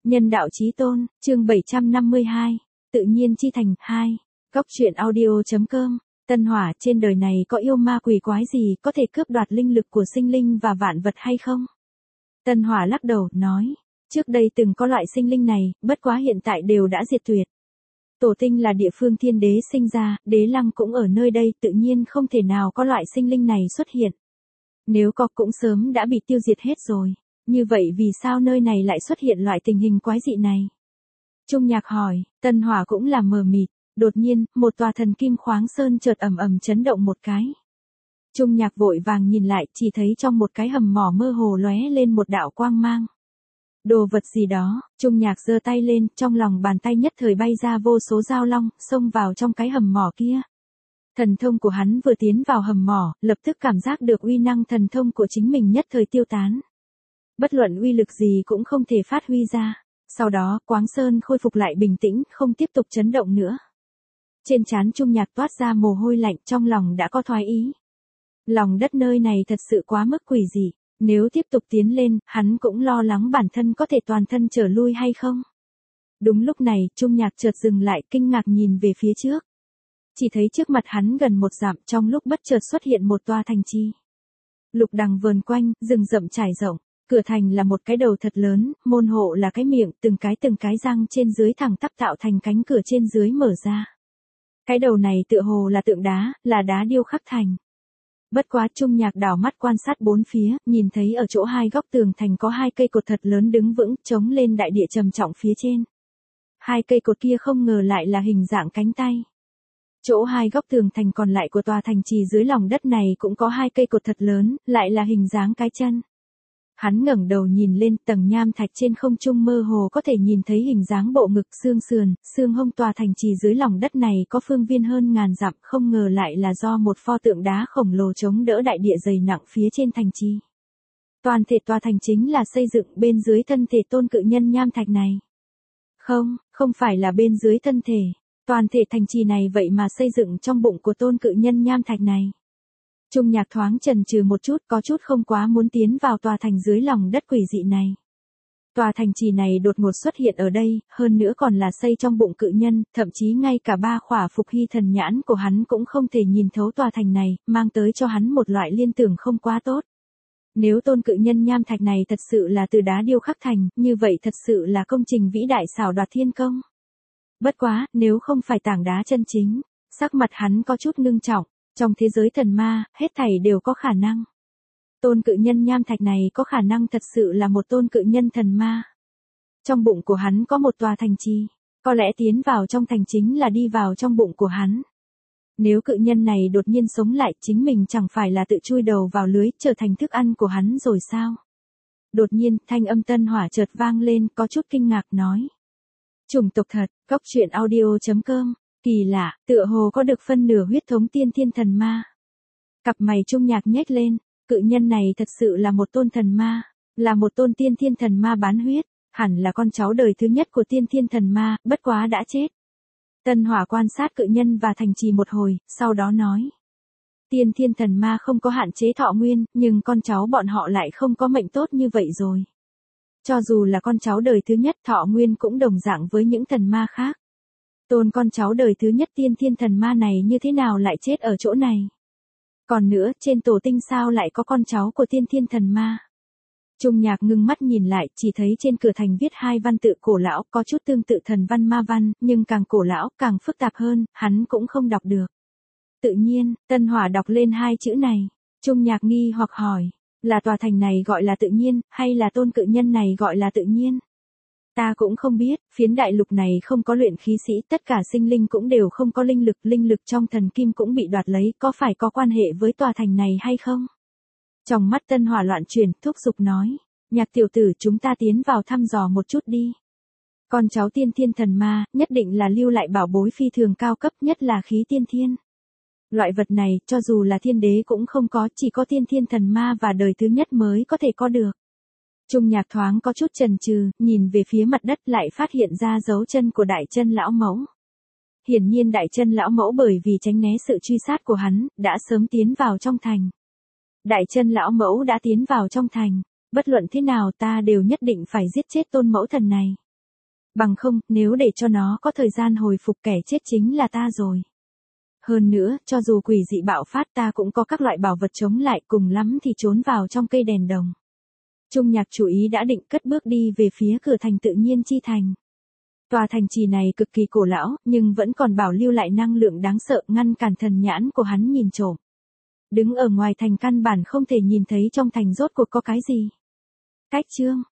Nhân đạo chí tôn, chương 752, tự nhiên chi thành, 2. Góc truyện audio.com. Tân Hỏa, trên đời này có yêu ma quỷ quái gì có thể cướp đoạt linh lực của sinh linh và vạn vật hay không? Tân Hỏa lắc đầu, nói, trước đây từng có loại sinh linh này, bất quá hiện tại đều đã diệt tuyệt. Tổ tinh là địa phương thiên đế sinh ra, đế lăng cũng ở nơi đây, tự nhiên không thể nào có loại sinh linh này xuất hiện. Nếu có cũng sớm đã bị tiêu diệt hết rồi. Như vậy vì sao nơi này lại xuất hiện loại tình hình quái dị này? Trung Nhạc hỏi, Tân Hỏa cũng là mờ mịt, đột nhiên, một tòa thần kim khoáng sơn chợt ầm ầm chấn động một cái. Trung Nhạc vội vàng nhìn lại, chỉ thấy trong một cái hầm mỏ mơ hồ lóe lên một đạo quang mang. Đồ vật gì đó, Trung Nhạc giơ tay lên, trong lòng bàn tay nhất thời bay ra vô số dao long, xông vào trong cái hầm mỏ kia. Thần thông của hắn vừa tiến vào hầm mỏ, lập tức cảm giác được uy năng thần thông của chính mình nhất thời tiêu tán. Bất luận uy lực gì cũng không thể phát huy ra. Sau đó, Quáng Sơn khôi phục lại bình tĩnh, không tiếp tục chấn động nữa. Trên trán Trung Nhạc toát ra mồ hôi lạnh, trong lòng đã có thoái ý. Lòng đất nơi này thật sự quá mức quỷ dị, nếu tiếp tục tiến lên, hắn cũng lo lắng bản thân có thể toàn thân trở lui hay không. Đúng lúc này, Trung Nhạc chợt dừng lại, kinh ngạc nhìn về phía trước. Chỉ thấy trước mặt hắn gần một dặm, trong lúc bất chợt xuất hiện một tòa thành trì. Lục đằng vờn quanh, rừng rậm trải rộng. Cửa thành là một cái đầu thật lớn, môn hộ là cái miệng, từng cái răng trên dưới thẳng tắp tạo thành cánh cửa trên dưới mở ra. Cái đầu này tựa hồ là tượng đá, là đá điêu khắc thành. Bất quá Trung Nhạc đảo mắt quan sát bốn phía, nhìn thấy ở chỗ hai góc tường thành có hai cây cột thật lớn đứng vững, chống lên đại địa trầm trọng phía trên. Hai cây cột kia không ngờ lại là hình dạng cánh tay. Chỗ hai góc tường thành còn lại của tòa thành trì dưới lòng đất này cũng có hai cây cột thật lớn, lại là hình dáng cái chân. Hắn ngẩng đầu nhìn lên, tầng nham thạch trên không trung mơ hồ có thể nhìn thấy hình dáng bộ ngực, xương sườn, xương hông tòa thành trì dưới lòng đất này có phương viên hơn ngàn dặm, không ngờ lại là do một pho tượng đá khổng lồ chống đỡ đại địa dày nặng phía trên thành trì. Toàn thể tòa thành chính là xây dựng bên dưới thân thể tôn cự nhân nham thạch này. Không phải là bên dưới thân thể, toàn thể thành trì này vậy mà xây dựng trong bụng của tôn cự nhân nham thạch này. Trung Nhạc thoáng chần chừ một chút, có chút không quá muốn tiến vào tòa thành dưới lòng đất quỷ dị này. Tòa thành trì này đột ngột xuất hiện ở đây, hơn nữa còn là xây trong bụng cự nhân, thậm chí ngay cả ba khỏa phục hy thần nhãn của hắn cũng không thể nhìn thấu tòa thành này, mang tới cho hắn một loại liên tưởng không quá tốt. Nếu tôn cự nhân nham thạch này thật sự là từ đá điêu khắc thành, như vậy thật sự là công trình vĩ đại xảo đoạt thiên công. Bất quá, nếu không phải tảng đá chân chính, sắc mặt hắn có chút ngưng trọng. Trong thế giới thần ma, hết thảy đều có khả năng. Tôn cự nhân nham thạch này có khả năng thật sự là một tôn cự nhân thần ma. Trong bụng của hắn có một tòa thành trì, có lẽ tiến vào trong thành chính là đi vào trong bụng của hắn. Nếu cự nhân này đột nhiên sống lại, chính mình chẳng phải là tự chui đầu vào lưới, trở thành thức ăn của hắn rồi sao? Đột nhiên, thanh âm Tân Hỏa chợt vang lên, có chút kinh ngạc nói. Chủng tộc thật, góc truyện audio.com. Kỳ lạ, tựa hồ có được phân nửa huyết thống tiên thiên thần ma. Cặp mày Trung Nhạc nhếch lên, cự nhân này thật sự là một tôn thần ma, là một tôn tiên thiên thần ma bán huyết, hẳn là con cháu đời thứ nhất của tiên thiên thần ma, bất quá đã chết. Tân Hỏa quan sát cự nhân và thành trì một hồi, sau đó nói. Tiên thiên thần ma không có hạn chế thọ nguyên, nhưng con cháu bọn họ lại không có mệnh tốt như vậy rồi. Cho dù là con cháu đời thứ nhất thọ nguyên cũng đồng dạng với những thần ma khác. Tôn con cháu đời thứ nhất tiên thiên thần ma này như thế nào lại chết ở chỗ này? Còn nữa, trên tổ tinh sao lại có con cháu của tiên thiên thần ma? Trung Nhạc ngưng mắt nhìn lại, chỉ thấy trên cửa thành viết hai văn tự cổ lão, có chút tương tự thần văn ma văn, nhưng càng cổ lão, càng phức tạp hơn, hắn cũng không đọc được. Tự nhiên, Tân Hỏa đọc lên hai chữ này. Trung Nhạc nghi hoặc hỏi, là tòa thành này gọi là tự nhiên, hay là tôn cự nhân này gọi là tự nhiên? Ta cũng không biết, phiến đại lục này không có luyện khí sĩ, tất cả sinh linh cũng đều không có linh lực trong thần kim cũng bị đoạt lấy, có phải có quan hệ với tòa thành này hay không? Trong mắt Tân Hỏa loạn chuyển, thúc giục nói, Nhạc tiểu tử chúng ta tiến vào thăm dò một chút đi. Con cháu tiên thiên thần ma, nhất định là lưu lại bảo bối phi thường cao cấp, nhất là khí tiên thiên. Loại vật này, cho dù là thiên đế cũng không có, chỉ có tiên thiên thần ma và đời thứ nhất mới có thể có được. Trung Nhạc thoáng có chút chần chừ, nhìn về phía mặt đất lại phát hiện ra dấu chân của Đại Chân lão mẫu. Hiển nhiên Đại Chân lão mẫu bởi vì tránh né sự truy sát của hắn, đã sớm tiến vào trong thành. Đại Chân lão mẫu đã tiến vào trong thành, bất luận thế nào ta đều nhất định phải giết chết tôn mẫu thần này. Bằng không, nếu để cho nó có thời gian hồi phục kẻ chết chính là ta rồi. Hơn nữa, cho dù quỷ dị bạo phát ta cũng có các loại bảo vật chống lại, cùng lắm thì trốn vào trong cây đèn đồng. Trung Nhạc chủ ý đã định cất bước đi về phía cửa thành Tự Nhiên Chi Thành. Tòa thành trì này cực kỳ cổ lão, nhưng vẫn còn bảo lưu lại năng lượng đáng sợ ngăn cản thần nhãn của hắn nhìn trộm. Đứng ở ngoài thành căn bản không thể nhìn thấy trong thành rốt cuộc có cái gì. Cách chương